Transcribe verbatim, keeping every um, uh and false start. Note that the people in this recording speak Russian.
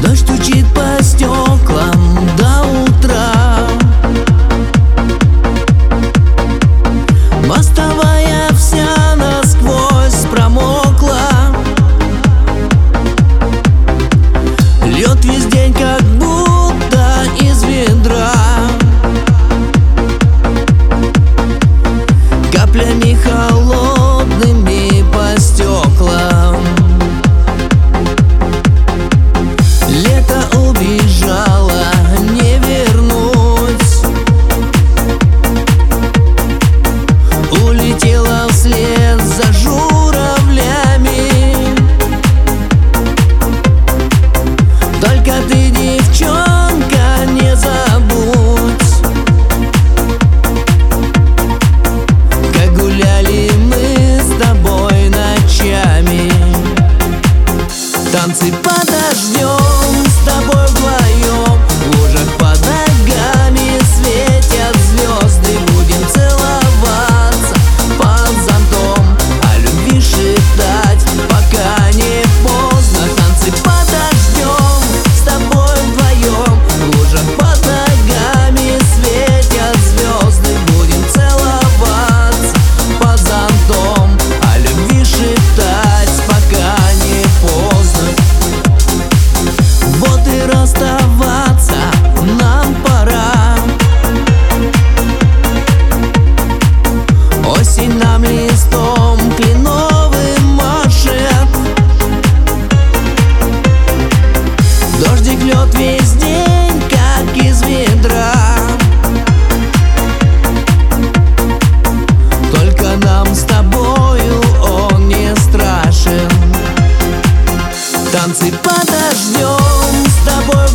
Дождь стучит по стеклам до утра. Мостовая вся насквозь промокла. Льет весь день, как будто из ведра. Каплями холодными по стеклам. Лето убежало, не вернуть. Улетела вслед за журавлями. Только ты, девчонка, не забудь, как гуляли мы с тобой ночами. Танцы подождем с тобой вдвоем. В лужах под ногами светят звезды. Будем целоваться под зонтом, о любви шептать, пока не поздно. Танцы подождем с тобой вдвоем. В лужах под ногами светят звезды. Будем целоваться под зонтом, о любви шептать, пока не поздно. Вот и расставаться нам пора. Осень нам листом кленовым машет. Дождик льет весь день, как из ведра. Только нам с тобою он не страшен. Танцы подождем с тобой